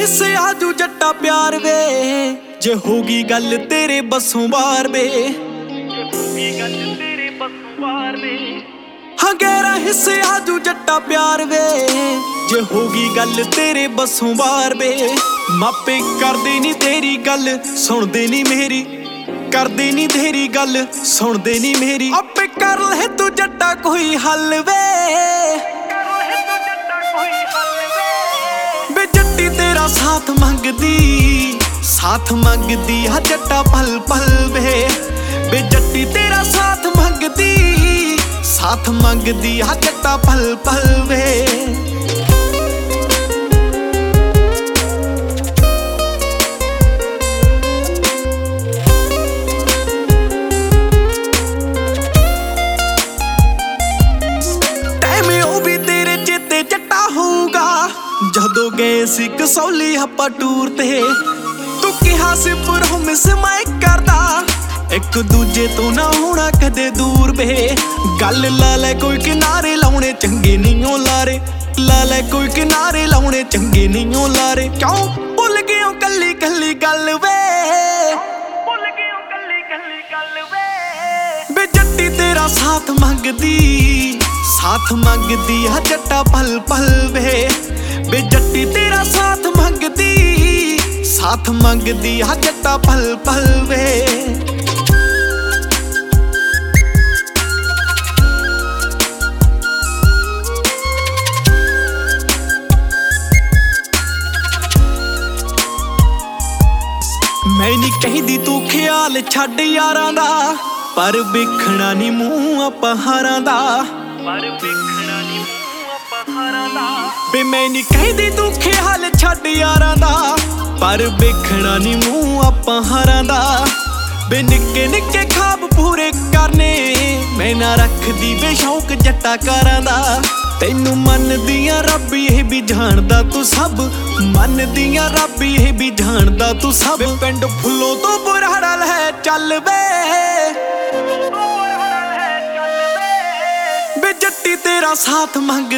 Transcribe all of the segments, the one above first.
हिस्से आजू जट्टा प्यार वे जे होगी गल तेरे बसों बार वे हाँ गहरा हिस्से आजू जट्टा प्यार वे जे होगी गल तेरे बसों बार वे मापे करदे नी तेरी गल सुनदे नी मेरी करदे नी तेरी गल सुनदे नी मेरी आपे कर ले तू जट्टा कोई हल वे बे जट्टी तेरा साथ मंगदी हा जट्टा पल पल वे बे जट्टी तेरा साथ मंगदी हा जट्टा पल पल वे जदों गए सी कसौली हप्पा टूर ते तू कहा सी प्रॉमिस मैं करदा एक दूजे तो ना होना कदे दूर वे गल ला ले कोई किनारे लाउणे चंगे नहीं ओ लारे ला ले कोई किनारे लाउणे चंगे नहीं ओ लारे क्यों भुल गए कल्ली कल्ली गल वे बे जट्टी तेरा साथ मंगदी हा जट्टा पल पल वे बे जट्टी तेरा साथ मंगदी हा जट्टा पल पल वे मैं नी कहदी तू ख्याल छड्ड यारां दा पर वेखना नी मूंह पहारां दा बे मैं नी कहदी तू ख्याल छड्ड यारां दा पर वेखना नी मूंह पहारां दा बे निक्के निक्के ख्वाब पूरे करने मैं ना रखदी बे शौक जट्टा कारां दा तैनू मनदियां रब ये भी जानदा तू सब मनदियां रब ये भी जानदा तू सब पिंड फुल्लों तो बुराड़ा लै चल वे बे जट्टी तेरा साथ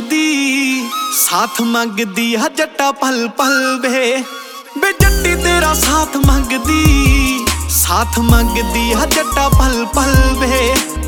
मंगदी हा जट्टा पल पल वे बे जट्टी तेरा साथ मंगदी हा जट्टा पल पल वे।